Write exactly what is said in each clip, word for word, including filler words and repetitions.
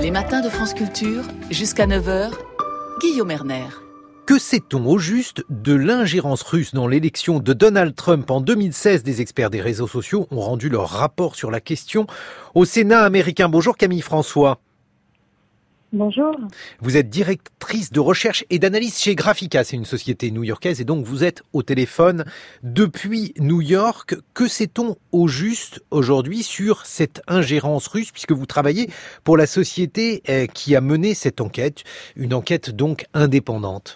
Les matins de France Culture, jusqu'à neuf heures, Guillaume Erner. Que sait-on au juste de l'ingérence russe dans l'élection de Donald Trump en deux mille seize? Des experts des réseaux sociaux ont rendu leur rapport sur la question au Sénat américain. Bonjour Camille François. Bonjour. Vous êtes directrice de recherche et d'analyse chez Graphica, c'est une société new-yorkaise, et donc vous êtes au téléphone depuis New York. Que sait-on au juste aujourd'hui sur cette ingérence russe, puisque vous travaillez pour la société qui a mené cette enquête, une enquête donc indépendante?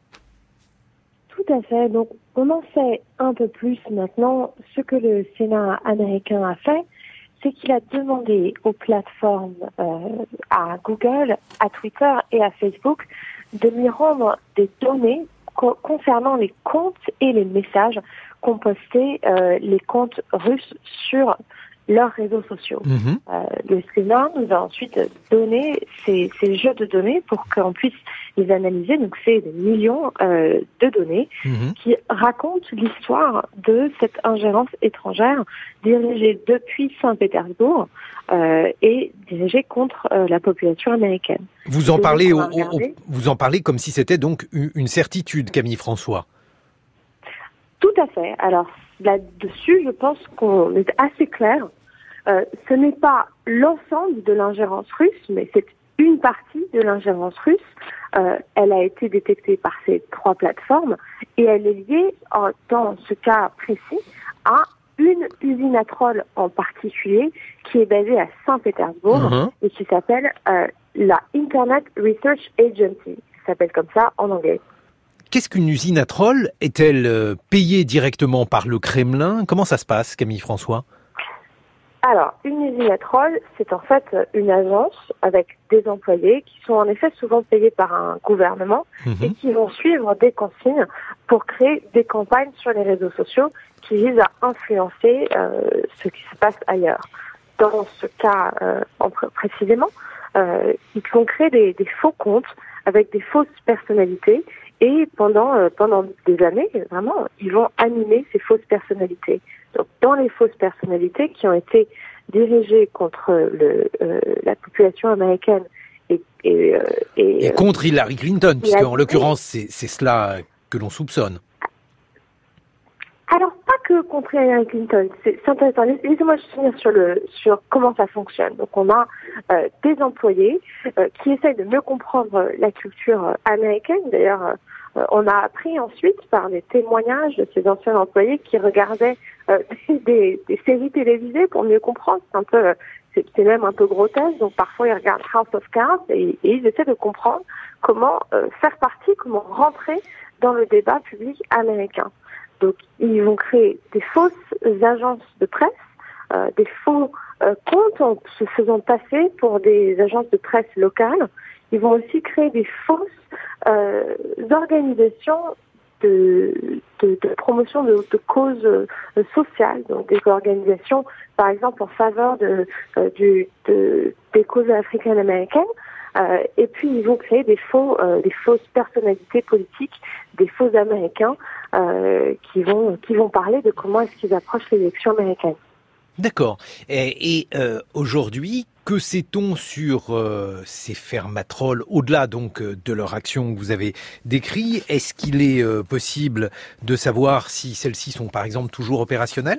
Tout à fait. Donc, on en sait un peu plus maintenant. Ce que le Sénat américain a fait, c'est qu'il a demandé aux plateformes, euh, à Google, à Twitter et à Facebook, de lui rendre des données co- concernant les comptes et les messages qu'ont postés euh, les comptes russes sur leurs réseaux sociaux. Mmh. Euh, le Sénat nous a ensuite donné ces, ces jeux de données pour qu'on puisse les analyser. Donc c'est des millions euh, de données mmh. qui racontent l'histoire de cette ingérence étrangère dirigée depuis Saint-Pétersbourg euh, et dirigée contre euh, la population américaine. Vous en parlez, au, au, vous en parlez comme si c'était donc une certitude, Camille François. Tout à fait. Alors là-dessus, je pense qu'on est assez clair. Euh, ce n'est pas l'ensemble de l'ingérence russe, mais c'est une partie de l'ingérence russe. Euh, elle a été détectée par ces trois plateformes et elle est liée, en, dans ce cas précis, à une usine à troll en particulier qui est basée à Saint-Pétersbourg mmh. et qui s'appelle euh, la Internet Research Agency. Ça s'appelle comme ça en anglais. Qu'est-ce qu'une usine à troll? Est-elle payée directement par le Kremlin? Comment ça se passe, Camille François? Alors, une usine à troll, c'est en fait une agence avec des employés qui sont en effet souvent payés par un gouvernement mmh. et qui vont suivre des consignes pour créer des campagnes sur les réseaux sociaux qui visent à influencer euh, ce qui se passe ailleurs. Dans ce cas euh, précisément, euh, ils vont créer des, des faux comptes avec des fausses personnalités. Et pendant euh, pendant des années, vraiment, ils vont animer ces fausses personnalités. Donc, dans les fausses personnalités qui ont été dirigées contre le, euh, la population américaine et et, euh, et, et contre Hillary Clinton, puisque en l'occurrence, c'est, c'est cela que l'on soupçonne. Alors, pas que contre Hillary Clinton. C'est, c'est intéressant. Laissez-moi juste finir sur le sur comment ça fonctionne. Donc, on a euh, des employés euh, qui essayent de mieux comprendre la culture euh, américaine. D'ailleurs, euh, on a appris ensuite par les témoignages de ces anciens employés qui regardaient euh, des, des séries télévisées pour mieux comprendre. C'est un peu, c'est, c'est même un peu grotesque. Donc, parfois, ils regardent House of Cards et, et ils essaient de comprendre comment euh, faire partie, comment rentrer dans le débat public américain. Donc, ils vont créer des fausses agences de presse, euh, des faux euh, comptes en se faisant passer pour des agences de presse locales. Ils vont aussi créer des fausses euh, organisations de, de, de promotion de, de causes euh, sociales, donc des organisations, par exemple, en faveur de, euh, du, de, des causes africaines-américaines. Euh, et puis ils vont créer des faux, euh, des fausses personnalités politiques, des faux Américains euh, qui vont qui vont parler de comment est-ce qu'ils approchent l'élection américaine. D'accord. Et, et euh, aujourd'hui, que sait-on sur euh, ces fermes à trolls, au-delà donc de leur action que vous avez décrit? Est-ce qu'il est euh, possible de savoir si celles-ci sont par exemple toujours opérationnelles?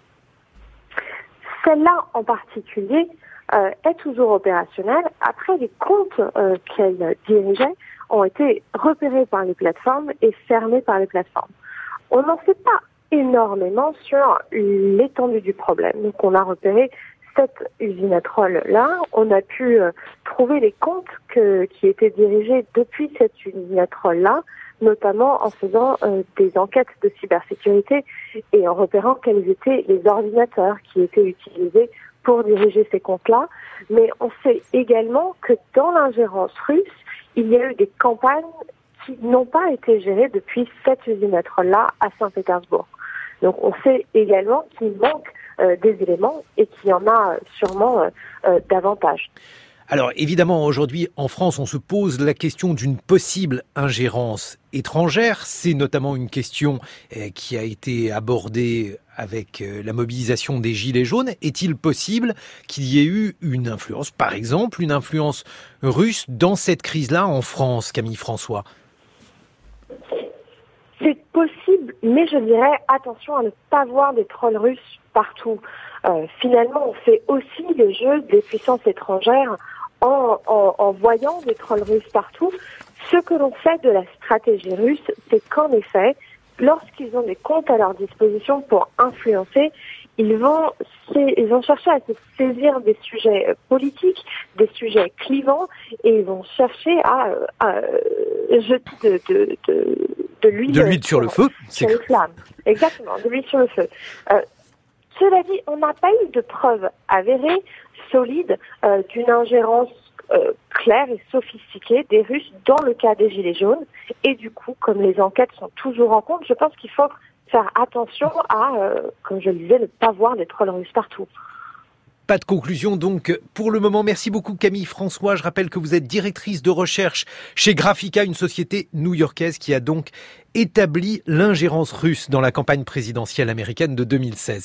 Celle-là en particulier Euh, est toujours opérationnelle. Après, les comptes euh, qu'elle dirigeait ont été repérés par les plateformes et fermés par les plateformes. On n'en sait pas énormément sur l'étendue du problème. Donc, on a repéré cette usine à troll-là. On a pu euh, trouver les comptes que, qui étaient dirigés depuis cette usine à troll-là, notamment en faisant euh, des enquêtes de cybersécurité et en repérant quels étaient les ordinateurs qui étaient utilisés pour diriger ces comptes-là, mais on sait également que dans l'ingérence russe, il y a eu des campagnes qui n'ont pas été gérées depuis cette usine à troll-là à Saint-Pétersbourg. Donc on sait également qu'il manque euh, des éléments et qu'il y en a sûrement euh, euh, davantage. Alors évidemment, aujourd'hui, en France, on se pose la question d'une possible ingérence étrangère. C'est notamment une question qui a été abordée avec la mobilisation des Gilets jaunes. Est-il possible qu'il y ait eu une influence, par exemple, une influence russe dans cette crise-là en France, Camille François ? C'est possible, mais je dirais attention à ne pas voir des trolls russes partout. Euh, finalement, on fait aussi les jeux des puissances étrangères en, en, en voyant des trolls russes partout. Ce que l'on fait de la stratégie russe, c'est qu'en effet, lorsqu'ils ont des comptes à leur disposition pour influencer, ils vont, ils vont chercher à se saisir des sujets politiques, des sujets clivants, et ils vont chercher à, à jeter de, de, de, de l'huile, de l'huile sur, sur le feu, sur les flammes. Exactement, de l'huile sur le feu. Euh, cela dit, on n'a pas eu de preuves avérées, solides, euh, d'une ingérence euh, claire et sophistiquée des Russes dans le cas des Gilets jaunes. Et du coup, comme les enquêtes sont toujours en compte, je pense qu'il faut faire attention à, euh, comme je le disais, ne pas voir des trolls russes partout. Pas de conclusion donc pour le moment. Merci beaucoup Camille François. Je rappelle que vous êtes directrice de recherche chez Graphica, une société new-yorkaise qui a donc établi l'ingérence russe dans la campagne présidentielle américaine de deux mille seize.